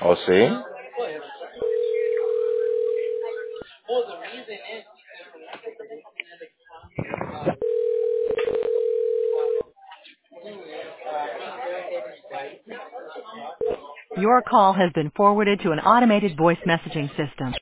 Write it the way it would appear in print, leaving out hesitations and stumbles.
¿O sí? Your call has been forwarded to an automated voice messaging system.